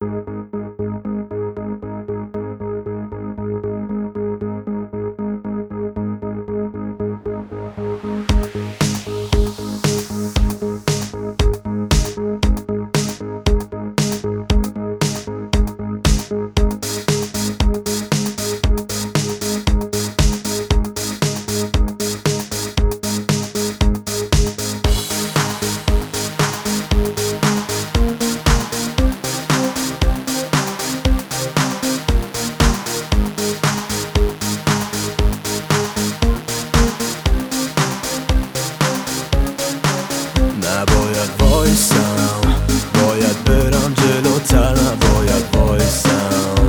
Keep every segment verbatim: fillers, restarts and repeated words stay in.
نباید وایسم، باید برم جلوتر، نباید وایسم،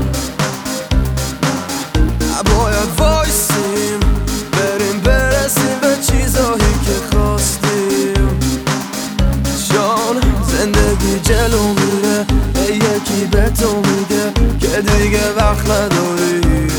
نباید وایسیم بریم برسیم به چیزایی که خواستیم. جان زندگی جلو میره، یکی به تو میگه که دیگه وقت نداری،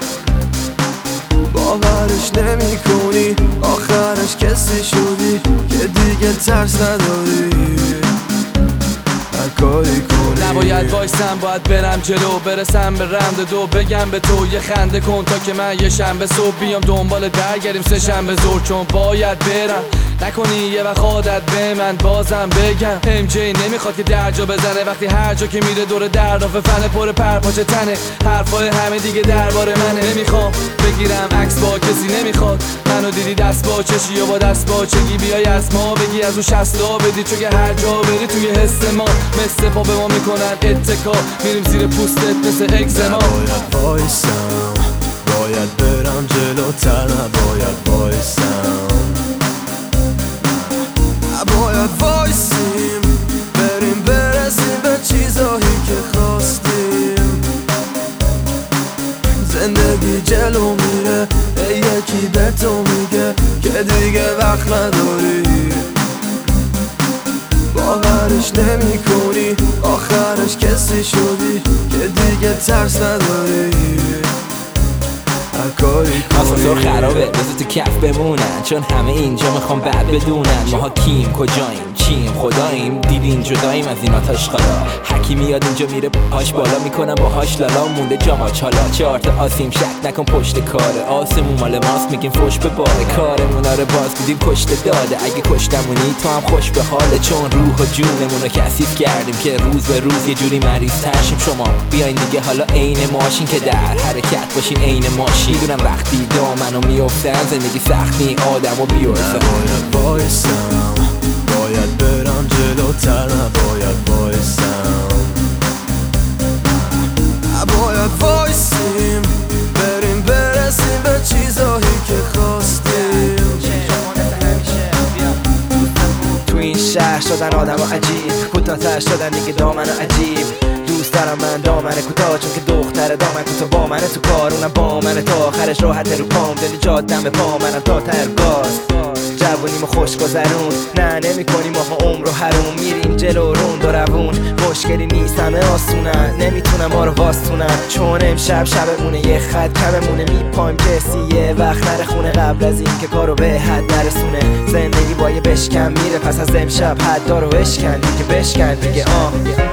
باورش نمی کنی آخرش کسی شدی که دیگه ترس نداری هر کاری کنی. نباید وایسم، باید برم جلو، برسم به رند دو، بگم به تو یه خنده کن تا که من یه شنبه صبح بیام دنبال برگردیم سه شنبه زور. چون باید برم، نکنی یه وقت عادت به من بازم بگم ام جی نمیخواد که درجا بزنه وقتی هر جا که میره دور دردافه فنه پر پرپاچه تنه، حرفای همه دیگه درباره منه. نمیخوام بگیرم عکس با کسی، نمیخواد منو دیدی دست با چشی یا با دست با چگی بیای از ما بگی از اون شستا بدی، چون که هر جا بری توی حس ما مثل پا به ما میکنن اتکا، میریم زیر پوستت مثل اگزما. نباید وایسم، باید برم جلوتر، نباید وایسم، نباید وایسیم بریم برسیم به چیزایی که خواستیم. زندگی جلو میره، یکی به تو میگه که دیگه وقت نداری، باورش نمی کنی آخرش کسی شدی که دیگه ترس نداری هر کاری کنی. آسانسور خرابه بذار تو کف بمونن، چون همه اینجا میخوام بعد بدونن ماها کیم کجاییم چیم خداییم، دیدین جداییم از این آتش خالا. هکی میاد اینجا میره پاش بالا میکنم باهاش لالا، مونده جاماچ حالا چهار تا آسیم شک نکن پشت کاره، آسمون مال ماست میگیم فوش به باره، کارمون آره باز بودیم پشت داده، اگه کشتمونی تو هم خوش به حاله، چون روح و جونمون رو کثیف کردیم که روز به روز یه جوری مریض ترشیم. شما بیاین دیگه حالا عین ماشین که در حرکت باشین عین ماشین، میدونم وقتی دامنو میافتن زندگی سختی آدمو بیورزن. نباید وایسم، باید برم جلوتر، نباید وایسم، نباید وایسیم بریم برسیم به چیزایی که خواستیم. تو این شهر شدن آدم عجیب، کوتاه‌تر شدن دیگه دامن عجیب، دوست دارم من دامن کوتاه چون که دختر دامن کوتاه با منه تو کار، اونم با منه تا آخرش راحت رو پام، دل جادم به پا منم تا تر گاز. جوونیمو خوش گذرون، نه نمی کنیم آقا عمر و حروم، میریم جلو روند و روون، مشکلی نیست همه آسونن، نمیتونم ما رو واستونن، چون امشب شبمونه یه خط کممونه، میپایم کسی یه وقت نره خونه قبل از این که کارو به حد نرسونه. زندگی با یه بشکن میره، پس از امشب حدا رو بشکن دیگه، بشکن دیگه آه.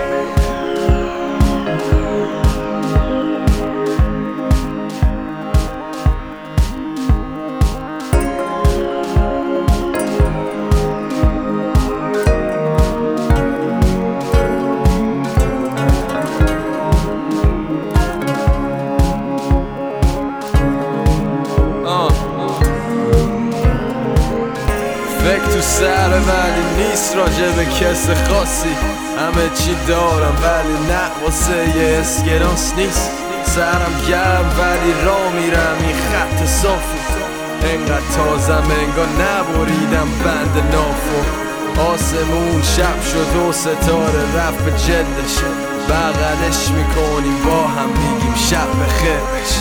فکر تو سر ولی نیست راجع به کس خاصی، همه چی دارم ولی نه واسه یه اسکناس نیست. سرم گرم ولی را میرم این خط صافی، انقدر تازم انگار نبریدم بند نافو. آسمون شب شد و ستاره رفت به جلدش، بغلش میکنیم با هم میگیم شب بخیرش.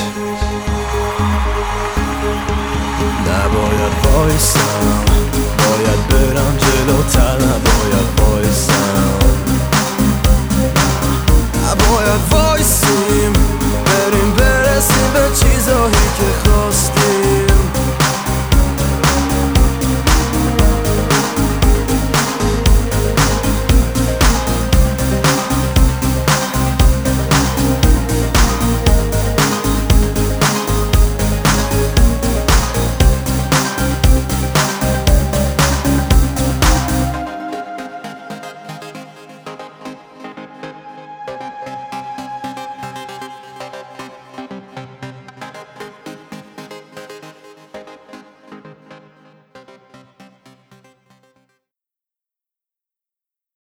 نباید وایسم، باید برم جلوتر، نباید وایسم، نباید